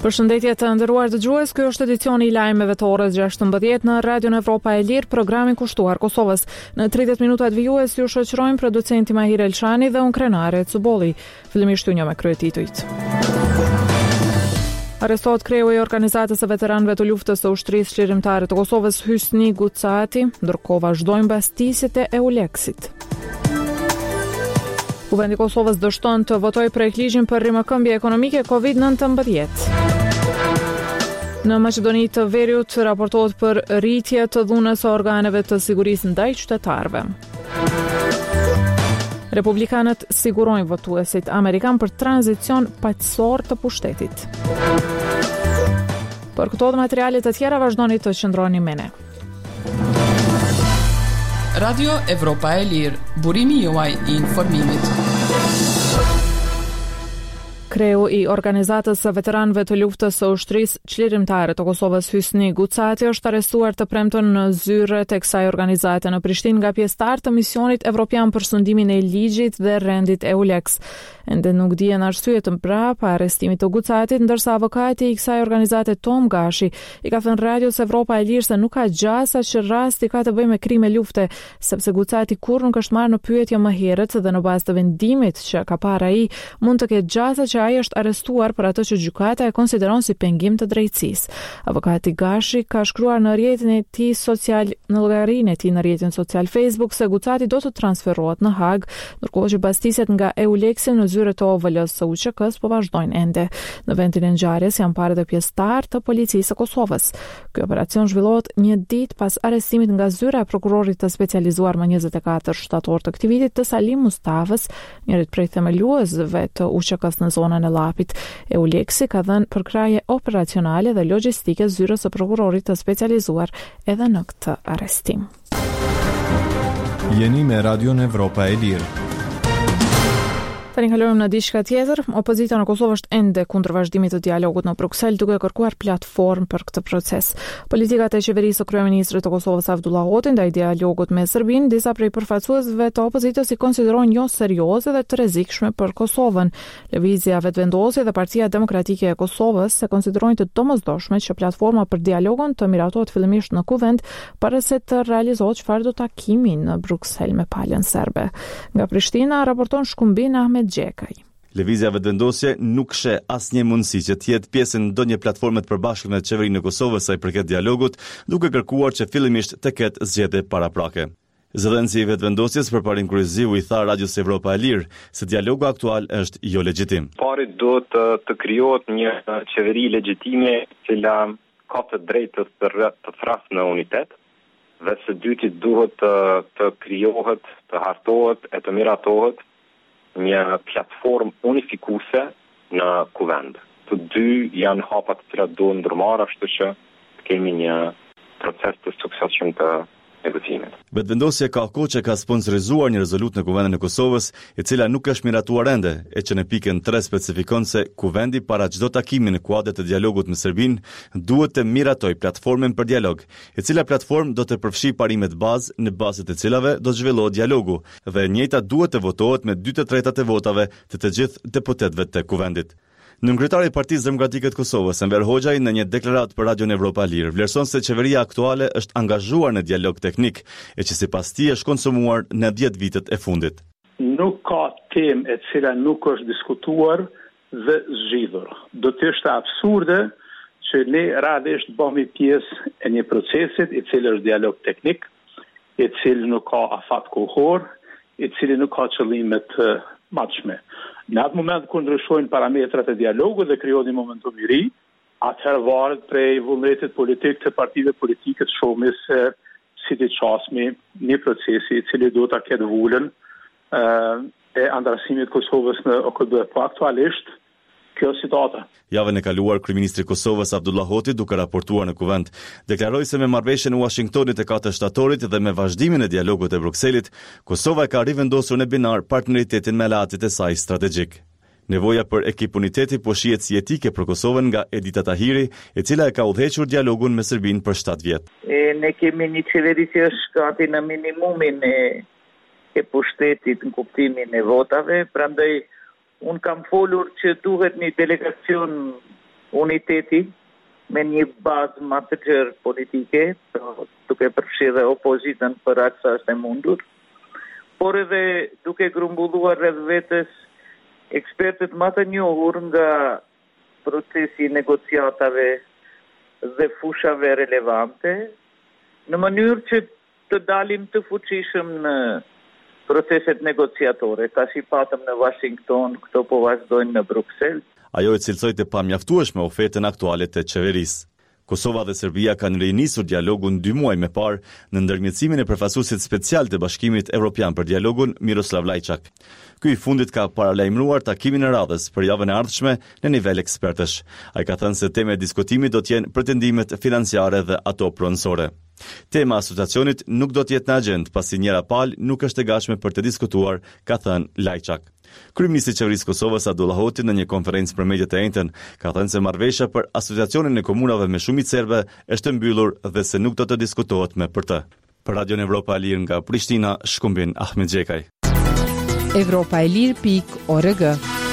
Përshëndetje të nderuar dëgjues, ky është edicioni i lajmeve të orës 16 në Radion Evropa e Lirë, programin kushtuar Kosovës. Në 30 minutat vijues ju shoqërojmë producenti Mahir Elshani dhe unë Krenare Cubolli. Fillimisht një me kryetitujt. Arrestohet kreu i organizatës së veteranëve të luftës së ushtrisë çlirimtare të Kosovës Hysni Gucati, ndërkohë vazhdojnë bastisjet e EULEX-it. Kuvendi i Kosovës dështon të votojë projekt ligjin për rimëkëmbje ekonomike COVID-19. Në Maqedoni të Veriut raportohet për rritje të dhunës së organeve të sigurisë ndaj qytetarëve. Republikanët sigurojnë votuesit amerikan për tranzicion paqësor të pushtetit. Për këto dhe materialet të tjera vazhdoni të qëndroni me ne. Radio Evropa e Lirë, burimi juaj i informimit. Kreu i organizatës së veteranëve të luftës së ushtrisë çlirimtare të Kosovës Hysni Gucati është arrestuar të premten në zyre të kësaj organizate në Prishtinë nga pjesëtarë të misionit evropian për sundimin e ligjit dhe rendit EULEX. Ende nuk dihen arsye të mbrapa arrestimit të Gucatit, ndërsa avokati i kësaj organizate Tom Gashi i ka thënë Radios Evropa e Lirë se nuk ka gjasa që rasti ka të bëjë me krime lufte, sepse Gucati kur nuk është marrë në pyetje më herët dhe në bazë të vendimit që ka parë ai, mund të ketë gjasa që ai është arrestuar për atë që gjykata e konsideron si pengim të drejtësisë. Avokati Gashi ka shkruar në rrjetin e tij social, në llogarinë e tij në rrjetin social Facebook se Gucati do të transferohet në Hag, ndërkohë që bastisjet nga EULEX në zyre të OVL-s së UÇK-s po vazhdojnë ende. Në vendin e ngjarjes janë parë edhe pjesëtar të policisë së Kosovës. Ky operacion zhvillohet një ditë pas arrestimit nga zyra e prokurorit të specializuar më 24 shtator të këtij viti të Salim Mustafës, njërit prej themeluesve të UÇK-s në zonën e Llapit. EULEX-i ka dhënë përkraje operacionale dhe logjistike zyrës së prokurorit të specializuar edhe në këtë arrestim. Jeni me Radion Evropa e Lirë. Tani kalojmë në diçka tjetër. Opozita në Kosovë është ende kundër vazhdimit të dialogut në Bruksel, duke kërkuar platformë për këtë proces. Politikat e qeverisë së kryeministrit të Kosovës Avdullah Hoti ndaj dialogut me Serbinë, disa prej përfaqësuesve të opozitës i konsiderojnë jo serioze dhe të rrezikshme për Kosovën. Lëvizja Vetëvendosje dhe Partia Demokratike e Kosovës se konsiderojnë të domosdoshme që platforma për dialogun të miratohet fillimisht në Kuvend para se të realizohet çfarë do takimi në Bruksel me palën serbe. Nga Prishtina raporton Shkumbin Ahmed Gjekaj. Lëvizja Vetëvendosje nuk sheh asnjë mundësi që të jetë pjesë në ndonjë platforme të përbashkët me qeverinë e Kosovës sa i përket dialogut, duke kërkuar që fillimisht të ketë zgjedhje paraprake. Zëdhënësi i Vetëvendosjes përparin Kryqëziu i tha Radios Evropa e Lirë se dialogu aktual është jo legjitim. Pari do të krijohet një qeveri legjitime që ka të drejtës të thrasë në unitet, dhe së dyti duhet të krijohet, të hartohet e të miratohet një platformë unifikuese në Kuvend. Të dy janë hapat të cilat duhen ndërmarrë, ashtu që kemi një proces të suksesshëm të negocimit. Vetëvendosja ka kohë që ka sponsorizuar një rezolutë në Kuvendin e Kosovës, e cila nuk është miratuar ende, e që në pikën 3 specifikon se Kuvendi para çdo takimi në kuadër të dialogut me Serbinë duhet të miratoj platformën për dialog, e cila platformë do të përfshi parimet bazë në bazë të cilave do të zhvillohet dialogu, dhe e njëjta duhet të votohet me 2/3 të votave të gjithë deputetëve të Kuvendit. Nënkryetari i Partisë Demokratike të Kosovës, Enver Hoxhaj, në një deklaratë për Radion Evropa Lirë, vlerëson se qeveria aktuale është angazhuar në dialog teknik, e që sipas tij është konsumuar në 10 vitet e fundit. Nuk ka temë e cila nuk është diskutuar dhe zgjidhur. Do të ishte absurde që ne radhësisht bëhemi pjesë e një procesit i cili është dialog teknik, i cili nuk ka afat kohor, i cili nuk ka qëllime të matshme. Në atë moment kur ndryshojnë parametrat e dialogut dhe krijohet një momentum i ri, atëherë varet prej vullnetit politik të partive politike të shohmi se si të çasmi një procesi i cili duhet ta ketë vullën e andrasimit Kosovës në OKB. Po aktualisht kjo situata. Javën e kaluar, kryeministri i Kosovës Avdullah Hoti, duke raportuar në Kuvend, deklaroi se me marrëveshjen e Washingtonit e 4 shtatorit dhe me vazhdimin e dialogut të Brukselit, Kosova ka rivendosur në binar partneritetin me aleatit e saj strategjik. Nevoja për ekip uniteti po shihet si etike për Kosovën nga Edita Tahiri, e cila e ka udhëhequr dialogun me Serbinë për 7 vjet. Ne kemi një qeveri që është gati në minimumin e pushtetit në kuptimin e votave, prandaj unë kam folur që duhet një delegacion uniteti me një bazë më të gjerë politike, duke përfshirë opozitën për aq sa është e mundur, por edhe duke grumbulluar rreth vetes ekspertët më të njohur nga procesi i negociatave dhe fushave relevante, në mënyrë që të dalim të fuqishëm në proceset negociatore. Tash i patëm në Washington, këto po vazhdojnë në Bruksel. Ajo e cilësoi të pamjaftueshme ofertën aktuale të qeverisë. Kosova dhe Serbia kanë rinisur dialogun 2 muaj më parë në ndërmjetësimin e përfaqësuesit special të Bashkimit Evropian për dialogun Miroslav Lajçak. Ky i fundit ka paralajmëruar takimin e radhës për javën e ardhshme në nivel ekspertësh. Ai ka thënë se tema e diskutimit do të jenë pretendimet financiare dhe ato pronësore. Tema asociacionit nuk do të jetë në agjendë pasi njëra palë nuk është e gatshme për të diskutuar, ka thënë Lajçak. Kryeministri i Qeverisë Kosovës Abdullah Hoti në një konferencë për mediat e njëjtën ka thënë se marrëveshja për asociacionin e komunave me shumicë serbe është mbyllur dhe se nuk do të diskutohet më për të. Për Radio Evropa e Lirë nga Prishtina, shkumbin Ahmet Xhekaj. Evropaelir.org.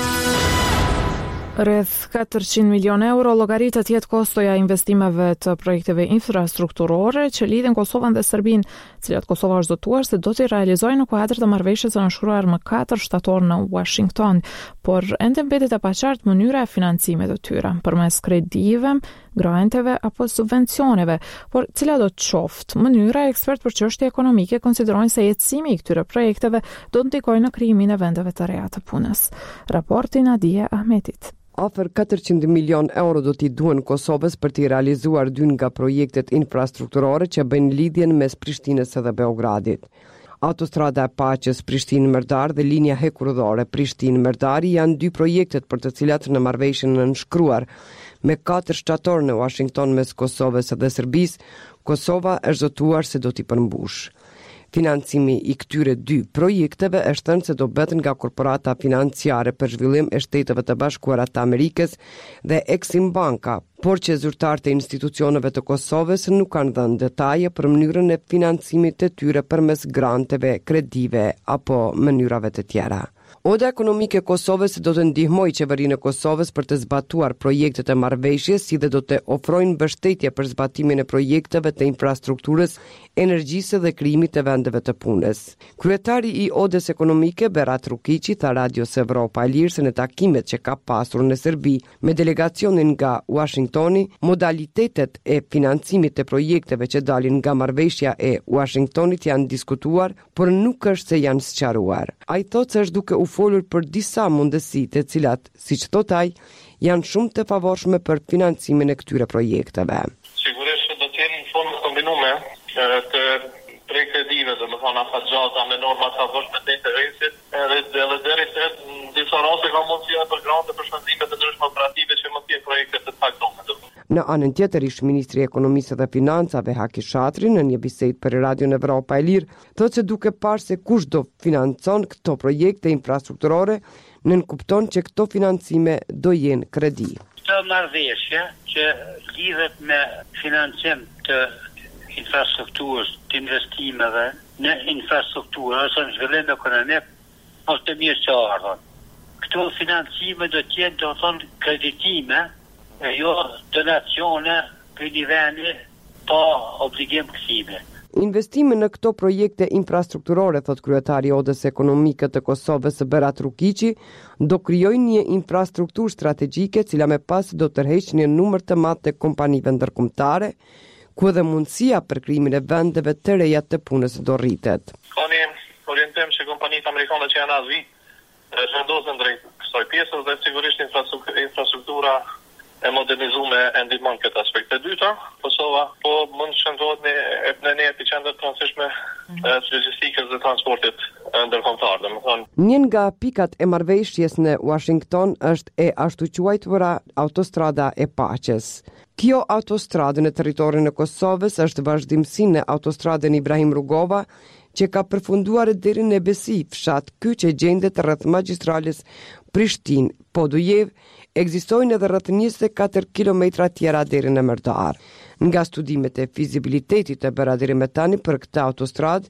Rreth 400 milion euro llogaritet jetë kostoja investimeve të projekteve infrastrukturore që lidhin Kosovën dhe Serbinë, cilat Kosova është zotuar se do t'i realizojë në kuadër të marrëveshjes së nënshkruar më 4 shtator në Washington, por ende mbetet e paqartë mënyra e financimit të tyre, përmes kredive, granteve apo subvencioneve, por cila do të qoftë mënyra, ekspert për çështje ekonomike konsiderojnë se jetësimi i këtyre projekteve do të ndikojë në krijimin e vendeve të reja të punës. Raporti Nadia Ahmetit. Afër 400 milion euro do t'i duhen Kosovës për t'i realizuar 2 nga projektet infrastrukturore që bëjnë lidhjen mes Prishtinës dhe Beogradit. Autostrada e Paqes Prishtinë-Merdar dhe linja hekurudhore Prishtinë-Merdari janë 2 projektet për të cilat në marrëveshjen e nënshkruar me 4 shtator në Washington mes Kosovës dhe Serbisë, Kosova është zotuar se do t'i përmbush. Financimi i këtyre 2 projekteve është thënë se do bëhet nga korporata financiare për zhvillim e Shteteve të Bashkuara të Amerikës dhe Exim Banka, por që zyrtarët e institucioneve të Kosovës nuk kanë dhënë detaje për mënyrën e financimit të tyre përmes granteve, kredive apo mënyrave të tjera. Oda ekonomike e Kosovës do të ndihmojë qeverinë e Kosovës për të zbatuar projektet e marrëveshjes, si dhe do të ofrojnë mbështetje për zbatimin e projekteve të infrastrukturës, energjisë dhe krijimit të vendeve të punës. Kryetari i Odës ekonomike Berat Rukiqi tha Radios Evropa e Lirë se në takimet që ka pasur në Serbi me delegacionin nga Washingtoni, modalitetet e financimit të projekteve që dalin nga marrëveshja e Washingtonit janë diskutuar, por nuk është se janë sqaruar. Ai thotë se është duke u folur për disa mundësi të cilat, siç thot ai, janë shumë të favorshme për financimin e këtyre projekteve. Sigurisht do të jenë në formë kombinume të kredive, domethënë afatgjata me norma të favorshme të interesit, edhe deri te në disa raste ka mundësia për grante për shpenzime të ndryshme operative që mund të jenë projekte të caktuara. Në anën tjetër, ish ministri i Ekonomisë dhe Financave Haki Shatri në një bisedë për Radion Evropa e Lirë thotë se duke parë se kush do financon këto projekte infrastrukturore, nënkupton që këto financime do jenë kredi. Këtë marrëveshje që lidhet me financim të infrastrukturës, të investimeve në infrastrukturë ose në zhvillim ekonomik, është të mirë që ardhën. Këto financime do të jenë, do të thonë, kreditime, e jo donacione për një vendi pa obligim kthime. Investime në këto projekte infrastrukturore, thot kryetari i Odës ekonomike të Kosovës Berat Rukiqi, do krijojnë një infrastrukturë strategjike, cila më pas do tërheqë një numër të madh të kompanive ndërkombëtare, ku edhe mundësia për krijimin e vendeve të reja të punës do rritet. Ka një orientim që kompanitë amerikane që janë Azi vendosen drejt kësaj pjesës dhe sigurisht infrastruktura e modernizuar e ndihmon këtë aspekt. E dyta, Kosova po mund të shëndohet në një epicentër të rëndësishme të logjistikës dhe transportit ndërkombëtar, domethënë. Një nga pikat e marrëveshjes në Washington është e ashtu quajtura autostrada e Paqes. Kjo autostradë në territorin e Kosovës është vazhdimsi në autostradën Ibrahim Rugova, që ka përfunduar deri në Besi, fshat ky që gjendet rreth magjistrales Prishtinë-Podujev, ekzistojnë edhe rreth 24 kilometra tjera deri në Merdar. Nga studimet e fizibilitetit të bëra deri më tani për këtë autostradë,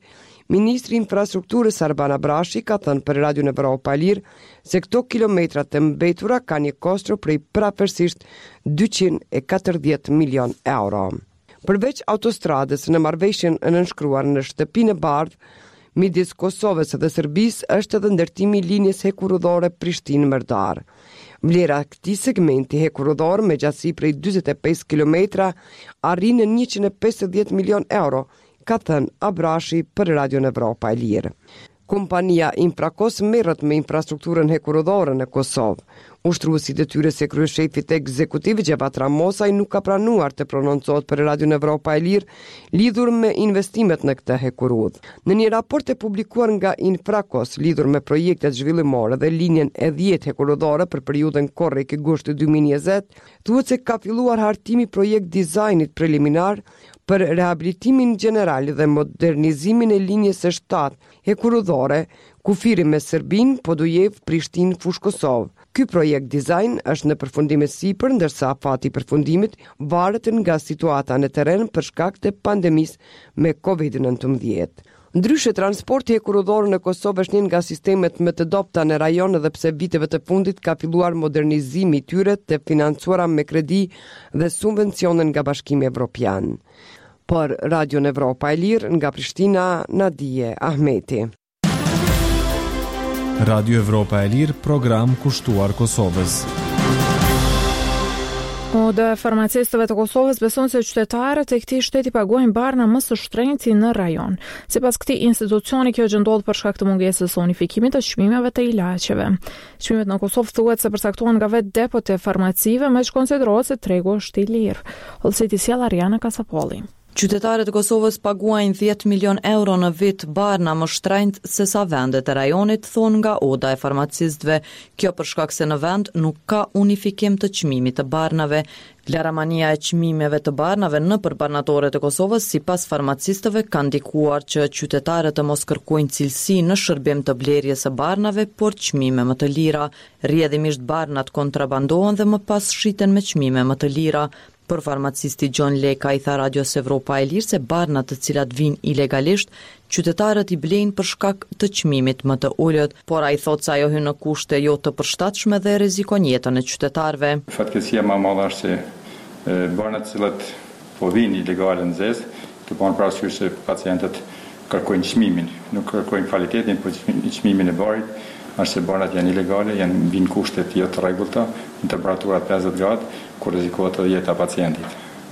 Ministri i Infrastrukturës Arban Abrashi ka thënë për Radion Evropa e Lirë se këto kilometrat të mbetura ka një kostër prej prapërsisht 240 milion euro. Përveç autostradës në marrëveshjen e nënshkruar në shtëpinë e bardhë midis Kosovës dhe Serbisë është edhe ndërtimi i linjës hekurudhore Prishtinë-Merdar. Vlera e këtij segmenti hekurudhor me gjatësi prej 45 kilometra arrin në 150 milion euro, ka thënë Abrashi për Radion Evropa e Lirë. Kompania Infrakos merret me infrastrukturën hekurudhore në Kosovë. Ushtruesi i detyrës së kryeshefit ekzekutiv Gjevat Ramosaj nuk ka pranuar të prononcohet për Radion Evropa e Lirë lidhur me investimet në këtë hekurudh. Në një raport e publikuar nga Infrakos lidhur me projektet zhvillimore dhe linjen e 10 hekurudhore për periudhën korrik-gusht 2020, thuhet se ka filluar hartimi projekt dizajnit preliminar për rehabilitimin general dhe modernizimin e linjës së 7 hekurudhore, kufiri me Serbin, Podujev, Prishtin, Fush Kosovë. Ky projekt dizajn është në përfundim e sipër, ndërsa afati i përfundimit varet nga situata në terren për shkak të pandemisë me COVID-19. Ndryshe, transporti hekurudhor në Kosovë është një nga sistemet më të dobta në rajon edhe pse viteve të fundit ka filluar modernizimi i tyre të financuara me kredi dhe subvencione nga Bashkimi Evropian. Për Radion Evropa e Lirë nga Prishtina, Nadije Ahmeti. Radio Evropa e Lirë, program kushtuar Kosovës. Dhe farmacistëve të Kosovës beson se qytetarët e këtij shteti paguajnë barna më së shtrenjti në rajon. Sipas këtij institucioni, kjo gjë ndodh për shkak të mungesës së unifikimit të çmimeve të ilaçeve. Çmimet në Kosovë thuhet se përcaktohen nga vetë depot e farmacive, me që konsiderohet se tregu është i lirë. Hollësiti sjell Ariana Kasapolli. Qytetarët e Kosovës paguajnë 10 milion euro në vit barna më shtrenjtë se sa vendet e rajonit, thonë nga Oda e farmacistëve. Kjo për shkak se në vend nuk ka unifikim të çmimit të barnave. Vleramania e çmimeve të barnave nëpër barnatorët e Kosovës, sipas farmacistëve, ka ndikuar që qytetarët të mos kërkojnë cilësi në shërbim të blerjes së barnave, por çmime më të lira. Rrjedhimisht barnat kontrabandohen dhe më pas shiten me çmime më të lira. Për farmacisti John Leka i tha Radios Evropa e Lirë se barnat të cilat vijnë ilegalisht, qytetarët i blejnë për shkak të çmimit më të ulët, por ai thotë se ajo hyn në kushte jo të përshtatshme dhe rrezikon jetën e qytetarëve. Fatkeqësia më e madhe është se barnat të cilat po vijnë ilegale në zezë, të bëhen parasysh se pacientët kërkojnë çmimin, nuk kërkojnë kvalitetin, por çmimin e barit. Është se barnat janë ilegale, janë vinë kushtet jo të rregullta, në temperatura 50 gradë, kur rrezikohet edhe jeta e pacientit.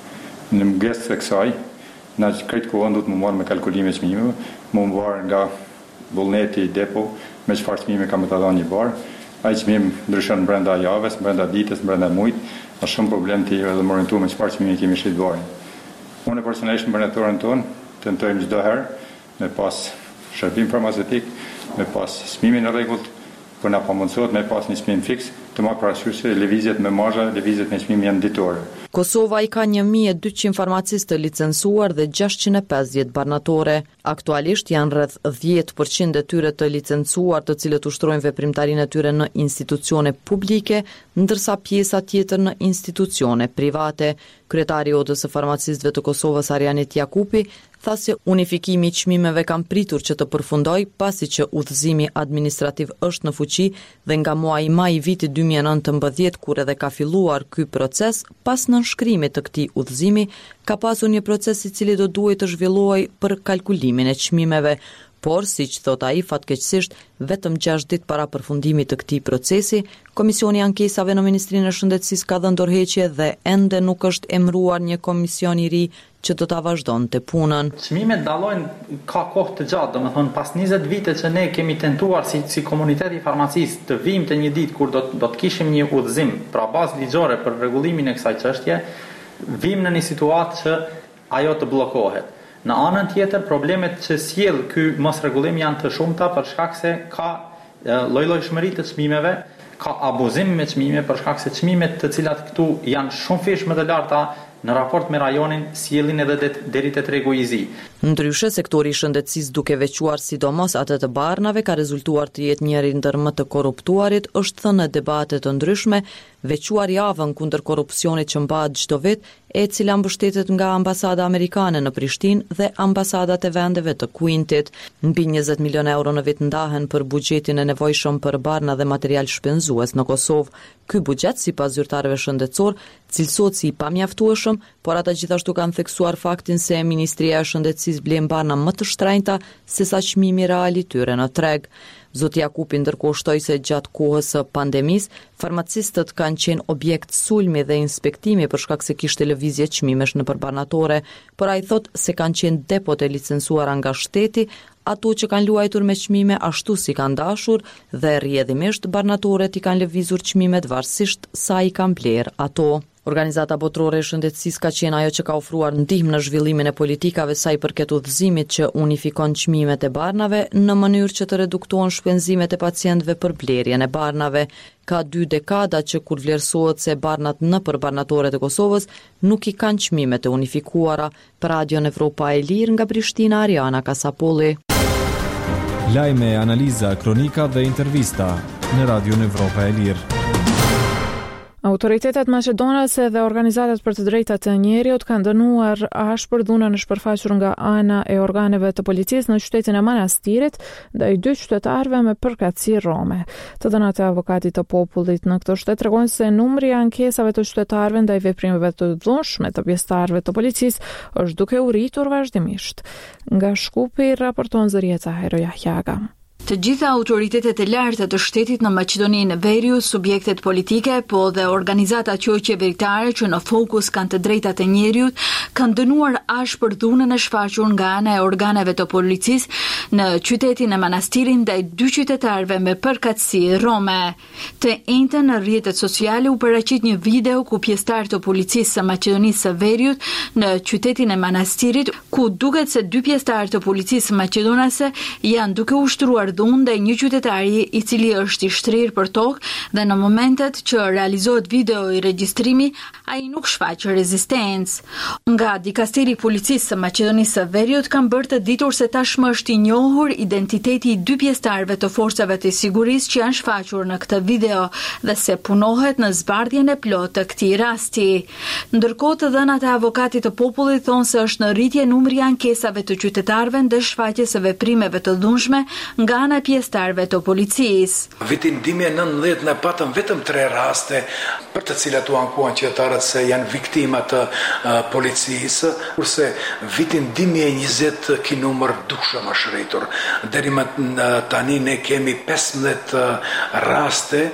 Në mungesë të kësaj, na këtë kohë duhet të marrë me kalkulime çmimeve, më mbar nga vullneti i depo, me çfarë çmime ka më të dhënë një bar. Ai çmim ndryshon brenda javës, brenda ditës, brenda muajit, është shumë problem të edhe më orientuar me çfarë çmimi kemi shit barin. Unë personalisht në barnatorin ton tentojmë çdo herë me pas shërbim farmaceutik, me pas çmimin e rregullt, por na po mundsohet me pas një çmim fiks, të marrë parasysh se lëvizjet me marzha, lëvizjet me çmim janë ditore. Kosova i ka 1200 farmacistë të licencuar dhe 650 barnatore. Aktualisht janë rreth 10% e tyre të licencuar, të cilët ushtrojnë veprimtarinë e tyre në institucione publike, ndërsa pjesa tjetër në institucione private. Kryetari i Odës së farmacistëve të Kosovës, Arianit Jakupi, tha se unifikimi i çmimeve kanë pritur që të përfundoj pasi që udhëzimi administrativ është në fuqi dhe nga muaji maj i vitit 2019, kur edhe ka filluar ky proces, pas nënshkrimit të këtij udhëzimi, ka pasur një proces i cili do duhet të zhvillohej për kalkulimin e çmimeve. Por, siç thot ai, fatkeqësisht, vetëm 6 ditë para përfundimit të këtij procesi, Komisioni i Ankesave në Ministrinë e Shëndetësisë ka dhënë dorëheqje dhe ende nuk është emëruar një komision i ri që do ta vazhdonte punën. Çmimet dallojnë ka kohë të gjatë, domethënë pas 20 vite që ne kemi tentuar si komuniteti i farmacistë të vijmë te një ditë kur do të kishim një udhëzim pra bazë ligjore për rregullimin e kësaj çështje, vijmë në një situatë që ajo të bllokohet. Në anën tjetër, problemet që sjell ky mosrregullim janë të shumta për shkak se ka lloj-llojshmëri të çmimeve, ka abuzim me çmime për shkak se çmimet të cilat këtu janë shumë fish më të larta në raport me rajonin sjellin edhe deri te tregu i zi. Ndryshe, sektori i shëndetësisë, duke veçuar sidomos atë të barnave, ka rezultuar të jetë njëri ndër më të korruptuarit, është thënë në debate të ndryshme, veçuar javën kundër korrupsionit që mbahet çdo vit, e cila mbështetet nga ambasada amerikane në Prishtinë dhe ambasadat e vendeve të Kuintit. Mbi 20 milion euro në vit ndahen për buxhetin e nevojshëm për barna dhe material shpenzues në Kosovë. Ky buxhet, sipas zyrtarëve shëndetësor, cilësohet si i pamjaftueshëm, por ata gjithashtu kanë theksuar faktin se Ministria e Shëndetësisë blen barna më të shtrenjta se sa çmimi real i tyre në treg. Zoti Jakupi ndërkohë shtoi se gjatë kohës së pandemisë, farmacistët kanë qenë objekt sulmi dhe inspektimi për shkak se kishte lëvizje çmimesh nëpër banatore, por ai thotë se kanë qenë depot e licencuara nga shteti, ato që kanë luajtur me çmime ashtu si kanë dashur dhe rrjedhimisht barnatorët i kanë lëvizur çmimet varësisht sa i kanë bler ato. Organizata Botërore e Shëndetësisë ka qenë ajo që ka ofruar ndihmë në zhvillimin e politikave sa i përket udhëzimit që unifikon çmimet e barnave në mënyrë që të reduktohen shpenzimet e pacientëve për blerjen e barnave. Ka 2 dekada që kur vlerësohet se barnat nëpër barnatoret e Kosovës nuk i kanë çmimet e unifikuara. Për Radion Evropa e Lirë nga Prishtina, Ariana Kasapolli. Lajme, analiza, kronika dhe intervista në Radion Evropa e Lirë. Autoritetet maqedonase dhe organizatat për të drejtat e njerëzit kanë dënuar ashpër dhunën e shpërfaqur nga ana e organeve të policisë në qytetin e Manastirit ndaj 2 qytetarëve me përkatësi rome. Të dhënat e avokatit të popullit në këtë shtet tregojnë se numri i ankesave të qytetarëve ndaj veprimeve të dhunshme të pjesëtarëve të policisë është duke u rritur vazhdimisht. Nga Shkupi raporton Zërieta Hero Jahjaga. Të gjitha autoritetet e larta të shtetit në Maqedoninë e Veriut, subjektet politike, po dhe organizatat qeveritare që në fokus kanë të drejtat e njerëzit, kanë dënuar ashpër dhunën e shfaqur nga ana e organeve të policisë në qytetin e Manastirit ndaj 2 qytetarëve me përkatësi rome. Të njëjtën në rrjetet sociale u paraqit një video ku pjesëtarë të policisë së Maqedonisë së Veriut në qytetin e Manastirit, ku duket se 2 pjesëtarë të policisë maqedonase janë duke ushtruar dhunë ndaj një qytetari i cili është i shtrirë për tokë dhe në momentet që realizohet video i regjistrimi, ai nuk shfaq rezistencë. Nga dikasteri i policisë së Maqedonisë së Veriut kanë bërë të ditur se tashmë është i njohur identiteti i 2 pjesëtarëve të forcave të sigurisë që janë shfaqur në këtë video dhe se punohet në zbardhjen e plotë të këtij rasti. Ndërkohë të dhënat e avokatit të popullit thonë se është në rritje numri i ankesave të qytetarëve ndaj shfaqjes së veprimeve të dhunshme nga ana e pjesëtarëve të policisë. Vitin 2019 ne patëm vetëm 3 raste për të cilat u ankuan qytetarët se janë viktima të policisë, kurse vitin 2020 ky numër dukshëm është rritur. Deri më tani ne kemi 15 raste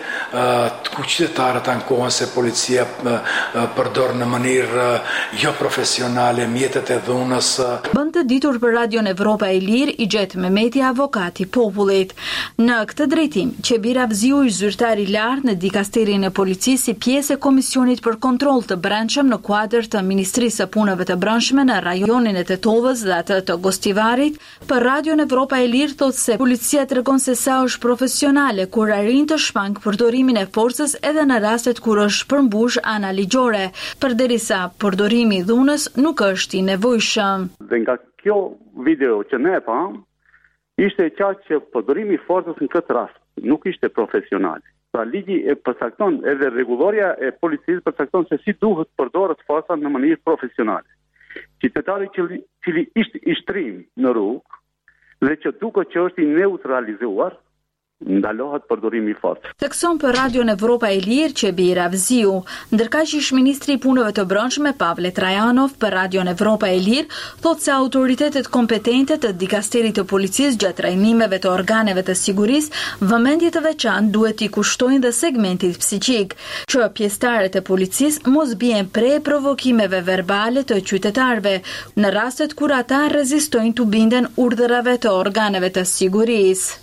ku qytetarët ankohen se policia përdor në mënyrë jo profesionale mjetet e dhunës. Bën të ditur për Radion Evropa e Lirë i Xhet Mehmeti, avokati i popullit. Në këtë drejtim, Qebira Vziu, zyrtar i lartë në dikasterin e policisë si pjesë e Komisionit për Kontroll të Brendshëm në kuadër të Ministrisë së Punëve të Brendshme në rajonin e Tetovës dhe atë të Gostivarit, për Radion Evropa e Lirë thotë se policia tregon se sa është profesionale kur arrin të shmang përdorimin e forcës edhe në rastet kur është përmbush ana ligjore, përderisa përdorimi i dhunës nuk është i nevojshëm. Dhe nga kjo video që ne pam, ishte qartë që përdorimi i forcës në këtë rast nuk ishte profesional. Pra ligji e përcakton edhe rregulloria e policisë përcakton se si duhet përdoret forca në mënyrë profesionale. Qytetari cili ishte i shtrim në rrugë dhe që duket që është i neutralizuar, ndalohet përdorimi i forcës. Thekson për Radion Evropa e Lirë Qebira Vziu, ndërkaq ish ministri i punëve të brendshme Pavle Trajanov për Radion Evropa e Lirë thotë se autoritetet kompetente të dikasterit të policisë gjatë trajnimeve të organeve të sigurisë vëmendje të veçantë duhet i kushtojnë dhe segmentit psiqik, që pjesëtarët e policisë mos bien pre provokimeve verbale të qytetarëve në rastet kur ata rezistojnë të binden urdhërave të organeve të sigurisë.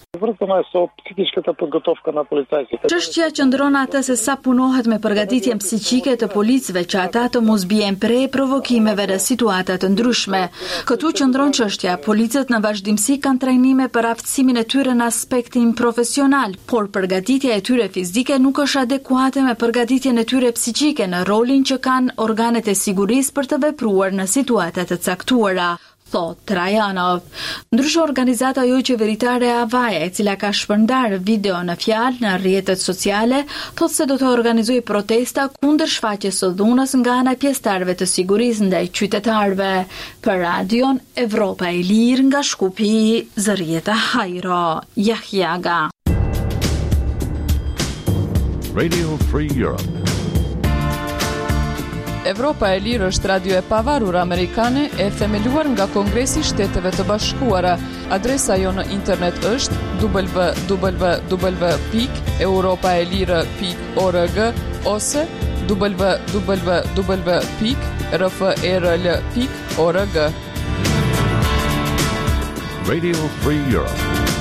Çështja qëndron atë se sa punohet me përgatitjen psiqike të policëve që ata të mos bien pre provokimeve dhe situata të ndryshme. Këtu qëndron çështja. Policët në vazhdimsi kanë trajnime për aftësimin e tyre në aspektin profesional, por përgatitja e tyre fizike nuk është adekuate me përgatitjen e tyre psiqike në rolin që kanë organet e sigurisë për të vepruar në situata të caktuara, thot Trajanov. Ndryshe organizata jo qeveritare e Avaja, e cila ka shpërndar video në fjalë në rrjetet sociale, thot se do të organizojë protesta kundër shfaqjes së dhunës nga ana e pjesëtarëve të sigurisë ndaj qytetarëve. Për Radion Evropa e Lirë nga Shkupi, Zërieta Hajro, Jahjaga. Radio Free Europe. Evropa e Lirë është radio e pavarur amerikane e themeluar nga Kongresi i Shteteve të Bashkuara. Adresa jo në internet është www.europaelire.org ose www.rfrl.org. Radio Free Europe.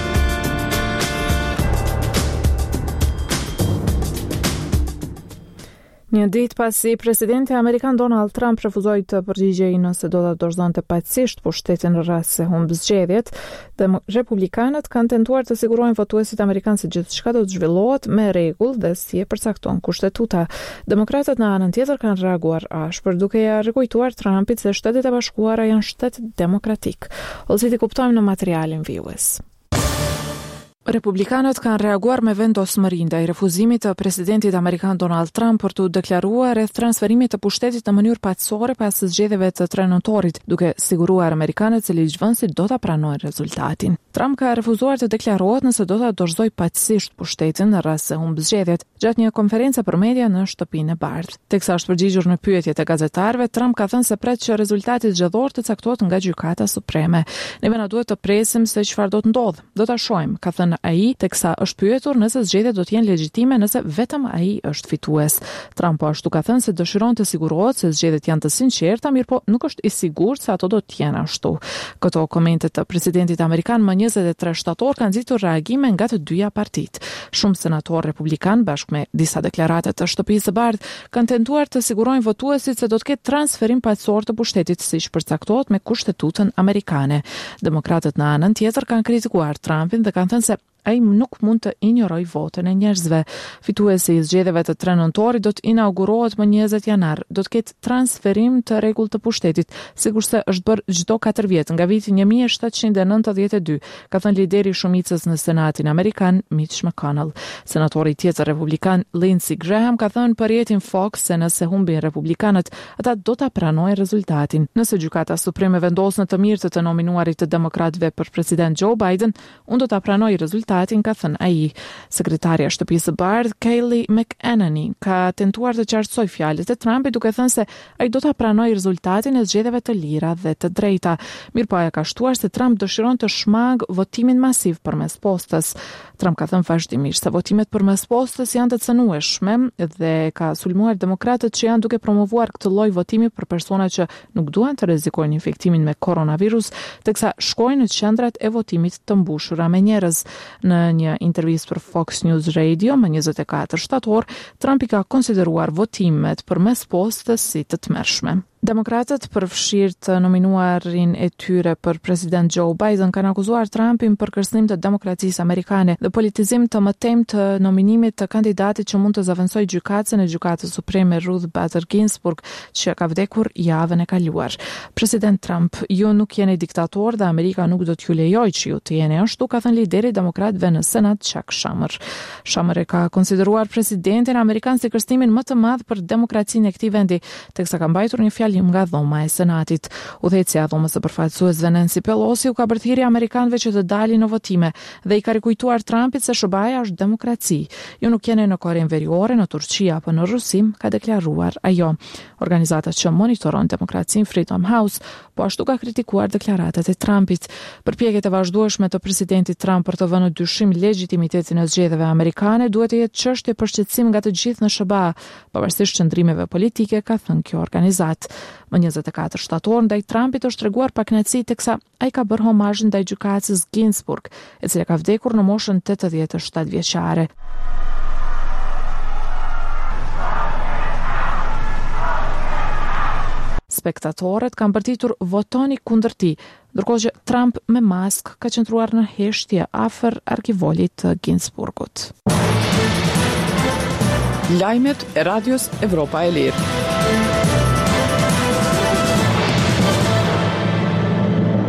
Një ditë pasi presidenti amerikan Donald Trump refuzoi të përgjigjej nëse do ta dorëzonte paqësisht pushtetin në rast se humb zgjedhjet, republikanët kanë tentuar të sigurojnë votuesit amerikanë se gjithçka do të zhvillohet me rregull dhe si e përcakton kushtetuta. Demokratët në anën tjetër kanë reaguar ashpër duke ja rikujtuar Trumpit se Shtetet e Bashkuara janë shtet demokratik. Ose ti kuptojmë në materialin vijues. Republikanët kanë reaguar me vendosmëri ndaj refuzimit të presidentit amerikan Donald Trump për të deklaruar rreth transferimit të pushtetit në mënyrë paqësore pas zgjedhjeve të 3 nëntorit, duke siguruar amerikanët se ligjvënësit do ta pranojnë rezultatin. Trump ka refuzuar të deklarohet nëse do ta dorëzojë paqësisht pushtetin në rast se humb zgjedhjet, gjatë një konferencë për media në Shtëpinë e Bardhë. Teksa është përgjigjur në pyetjet e gazetarëve, Trump ka thënë se pret që rezultati zgjedhor të caktohet nga Gjykata Supreme. Neve na duhet të presim se çfarë do të ndodhë. Do ta shohim, ka thënë ai, teksa është pyetur nëse zgjedhjet do të jenë legjitime nëse vetëm ai është fitues. Trump po ashtu ka thënë se dëshiron të sigurohet se zgjedhjet janë të sinqerta, mirë po nuk është i sigurt se ato do të jenë ashtu. Këto komente të presidentit amerikan më 23 shtator kanë nxitur reagime nga të dyja partitë. Shumë senatorë republikan bashkë me disa deklarate të Shtëpisë së Bardhë kanë tentuar të sigurojnë votuesit se do të ketë transferim paqësor të pushtetit siç përcaktohet me kushtetutën amerikane. Demokratët në anën tjetër kanë kritikuar Trumpin dhe kanë thënë se ai nuk mund të injoroj votën e njerëzve. Fituesi i zgjedhjeve të 3 nëntorit do të inaugurohet më 20 janar. Do të ketë transferim të rregullt të pushtetit, sikurse është bërë çdo 4 vjet nga viti 1792, ka thënë lideri i shumicës në Senatin amerikan, Mitch McConnell. Senatori tjetër republikan Lindsey Graham ka thënë për rrjetin Fox se nëse humbin republikanët, ata do ta pranojnë rezultatin. Nëse Gjykata Supreme vendos në të mirë të nominuarit të demokratëve për president Joe Biden, unë do ta pranoj rezultatin, ka thënë ai. Sekretarja e Shtëpisë së Bardhë, Kayleigh McEnany, ka tentuar të qartësoj fjalët e Trumpit duke thënë se ai do ta pranojë rezultatin e zgjedhjeve të lira dhe të drejta. Mirpo ajo ka shtuar se Trump dëshiron të shmang votimin masiv përmes postës. Trump ka thënë vazhdimisht se votimet përmes postës janë të cënueshme dhe ka sulmuar demokratët që janë duke promovuar këtë lloj votimi për persona që nuk duan të rrezikojnë infektimin me koronavirus, teksa shkojnë në qendrat e votimit të mbushura me njerëz. Në një intervistë për Fox News Radio më 24 shtator, Trump i ka konsideruar votimet përmes postës si të tmerrshme. Demokratët, përfshirë të nominuarin e tyre për president Joe Biden, kanë akuzuar Trumpin për kërcënim të demokracisë amerikane dhe politizim të mëtejmë të nominimit të kandidatit që mund të zëvendësojë gjykatësen e Gjykatës Supreme Ruth Bader Ginsburg, që ka vdekur javën e kaluar. President Trump, ju nuk jeni diktator dhe Amerika nuk do t'ju lejoj që ju të jeni ashtu, ka thënë lideri demokratëve në Senat Chuck Schumer. Schumer e ka konsideruar presidentin amerikan si kërcënimin më të madh për demokracinë e këtij vendi, teksa ka mbajtur një fjalë nga dhoma e Senatit. Udhëheqësia e dhomës së përfaqësuesve Nancy Pelosi u ka bërthirë amerikanëve që të dalin në votime dhe i ka rikujtuar Trumpit se SBA-ja është demokraci. Ju nuk jeni në Korenë Veriore, në Turqi apo në Rusi, ka deklaruar ajo. Organizata që monitoron demokracinë Freedom House po ashtu ka kritikuar deklaratat e Trumpit. Përpjekjet e vazhdueshme të presidentit Trump për të vënë në dyshim legjitimitetin e zgjedhjeve amerikane duhet të jetë çështje për shqetësim nga të gjithë në SBA, pavarësisht qëndrimeve politike, ka thënë kjo organizatë. Më 24 shtator ndaj Trumpit është treguar pakënaqësi teksa ai ka bërë homazh ndaj gjykatës Ginsburg, e cila ka vdekur në moshën 87 vjeçare. Spektatorët kanë bërtitur votoni kundër tij, ndërkohë që Trump me mask ka qëndruar në heshtje afër arkivolit të Ginsburgut. Lajmet e Radios Evropa e Lirë.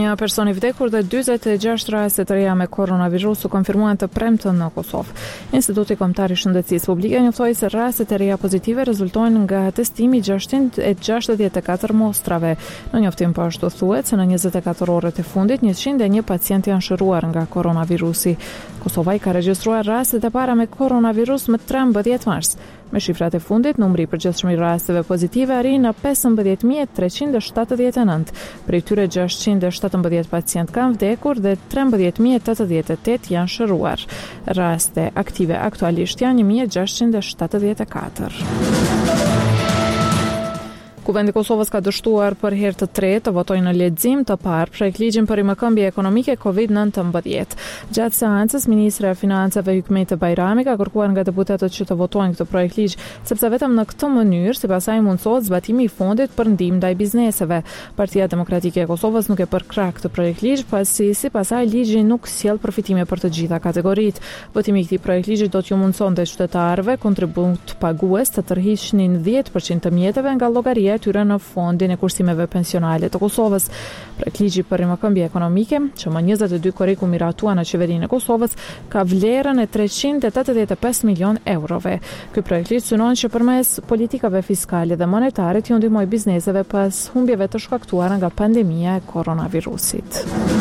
Një person I vdekur dhe 46 raste të reja me koronavirus u konfirmuan të premten në Kosovë. Instituti Kombëtar I Shëndetësisë Publike njoftoi se rastet e reja pozitive rezultojnë nga testimi 664 mostrave. Në njoftim po ashtu thuhet se në 24 orët e fundit 101 pacientë janë shëruar nga koronavirusi. Kosova I ka regjistruar rastet e para me koronavirus më 13 mars. Me shifrat e fundit, numri I përgjithshëm I rasteve pozitive arrin në 15.379. Prej tyre 617 pacientë kanë vdekur dhe 13.088 janë shëruar. Raste aktive aktualisht janë 1.674. Kuvendi I Kosovës ka dështuar për herë të tretë të votojë në lexim të parë projektligjin për rimëkëmbje ekonomike COVID-19. Gjatë seancës, ministri I Financave Hykmete Bajrami ka kërkuar nga deputetët që të votojnë këtë projektligj, sepse vetëm në këtë mënyrë sipas saj mundsohet zbatimi I fondit për ndihmë ndaj bizneseve. Partia Demokratike e Kosovës nuk e përkrah këtë projektligj, pasi sipas saj ligji nuk sjell përfitime për të gjitha kategoritë. Votimi I këtij projektligji do t'ju mundsonte qytetarëve kontribut pagues të tërhiqnin 10% të mjeteve nga llogaria e tyre në fondin e kursimeve pensionale të Kosovës. Projektligji për rimëkëmbje ekonomike, që më 22 korriku miratua në qeverinë e Kosovës, ka vlerën e 385 milion eurove. Ky projektligj synon që përmes politikave fiskale dhe monetare t'ju ndihmojë bizneseve pas humbjeve të shkaktuara nga pandemia e koronavirusit.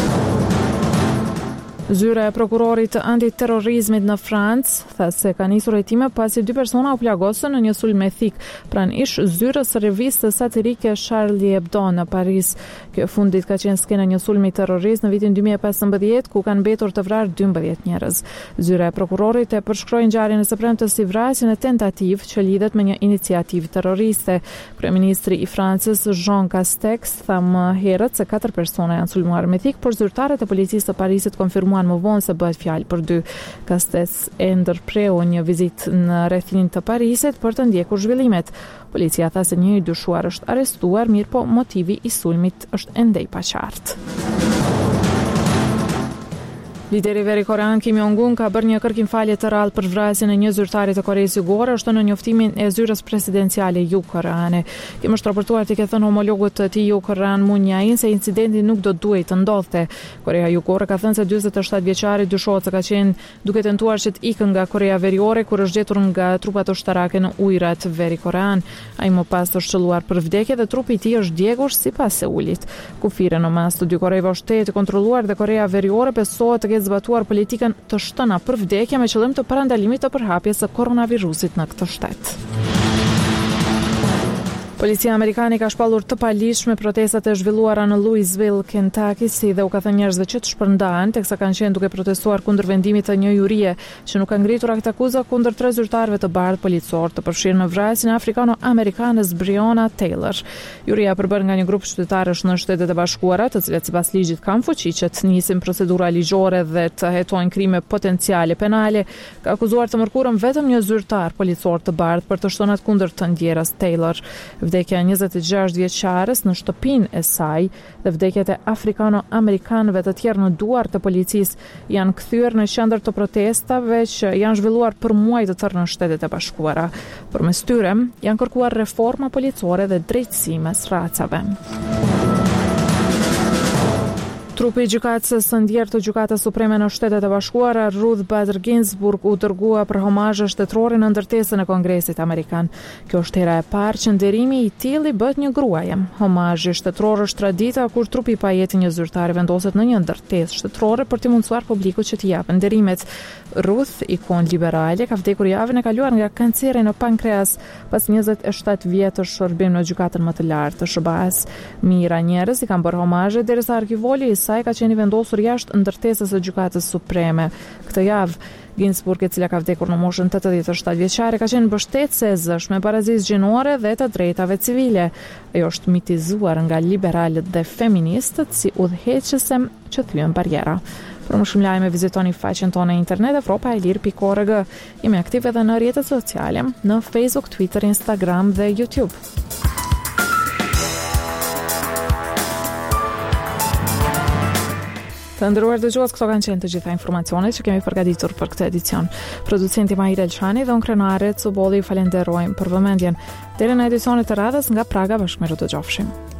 Zyra e prokurorit të antiterrorizmit në Francë tha se ka nisur hetime pasi 2 persona u plagosën në një sulm etik pranë ish zyrës së revistës satirike Charlie Hebdo në Paris. Kjo fundit ka qenë skena një sulmi terrorist në vitin 2015 ku kanë mbetur të vrarë 12 njerëz. Zyra e prokurorit e përshkroi ngjarjen e së premtes si vrasje në tentativë që lidhet me një iniciativë terroriste. Kryeministri I Francës Jean Castex tha më herët se 4 persona janë sulmuar me etik, por zyrtarët e policisë të Parisit konfirmuan më vonë se bëhet fjalë për 2. Castex e ndërpreu një vizitë në rrethin të Parisit për të ndjekur zhvillimet. Policia tha se një I dyshuar është arrestuar, mirë po motivi I sulmit është ende I paqartë. Lideri veri korean Kim Jong-un ka bërë një kërkimfalje të rrallë për vrasjen e një zyrtari të Koreas Jugore, ashtu në njoftimin e zyrës presidenciale jugkoreane. Kim është raportuar të thënë homologut të tij jugkorean Moon Jae-in se incidenti nuk do duhej të ndodhte. Korea Jugore ka thënë se 47 vjeçari dyshohet se ka qenë duke tentuar që të ikën nga Korea Veriore kur është gjetur nga trupat ushtarake në ujrat veri korean. Ai më pas është shëlluar për vdekje dhe trupi I tij është djegur sipas Seulit. Kufire në mas të dy Koreve është të kontrolluar dhe Korea Veriore besohet të zbatuar politikën të shtëna për vdekje me qëllim të parandalimit të përhapjes së koronavirusit në këtë shtet. Policia amerikane ka shpallur të paligjshme protestat e zhvilluara në Louisville, Kentucky, si dhe u ka thënë njerëzve që të shpërndahen, teksa kanë qenë duke protestuar kundër vendimit të një jurie që nuk ka ngritur akt akuza kundër 3 zyrtarëve të bardhë policor të përfshirë në vrasjen e afrikano-amerikanes Breonna Taylor. Juria përbër nga një grup qytetarësh në Shtetet e Bashkuara, të cilët sipas ligjit kanë fuqi që të nisin procedura ligjore dhe të hetojnë krime potenciale penale, ka akuzuar të mërkurën vetëm një zyrtar policor të bardhë për të shtonat kundër të ndjerës Taylor. Vdekja 26 vjeçares në shtëpinë e saj dhe vdekjet e afrikano-amerikanëve të tjerë në duart të policisë janë kthyer në qendër të protestave që janë zhvilluar për muaj të tërë në Shtetet e Bashkuara. Përmes tyre janë kërkuar reforma policore dhe drejtësi mes racave. Trupi I gjykatës së ndjerë të Gjykatës Supreme në Shtetet e Bashkuara, Ruth Bader Ginsburg, u dërgua për homazhe shtetërore në ndërtesën e Kongresit Amerikan. Kjo është hera e parë që nderimi I tillë bëhet një gruaje. Homazhi shtetëror është tradita kur trupi I pajetit një zyrtari vendoset në një ndërtesë shtetërore për të mundsuar publikut që t'i japë nderimet. Ruth, ikon liberale, ka vdekur javën e kaluar nga kanceri në pankreas pas 27 vjetësh shërbim në gjykatën më të lartë të SBA-s. Mijëra njerëz I kanë bërë homazhe derisa arkivoli I saj ka qenë vendosur jashtë ndërtesës së Gjykatës Supreme. Këtë javë, Ginsburg, e cila ka vdekur në moshën 87 vjeçare, ka qenë mbështetëse e zëshme barazisë gjinore dhe të drejtave civile. Ajo është mitizuar nga liberalët dhe feministët si udhëheqëse që thyen barriera. Për më shumë lajme vizitoni faqen tonë në internet evropaelir.org. Jemi aktiv edhe në rrjetet sociale, në Facebook, Twitter, Instagram dhe YouTube. Të nderuar dëgjues, këto kanë qenë të gjitha informacionet që kemi përgatitur për këtë edicion. Producenti Mahir Elçani dhe unë krenare Cubolli falenderojmë për vëmendjen. Deri në edicionet e radhës nga Praga, bashkë me të dëgjofshim.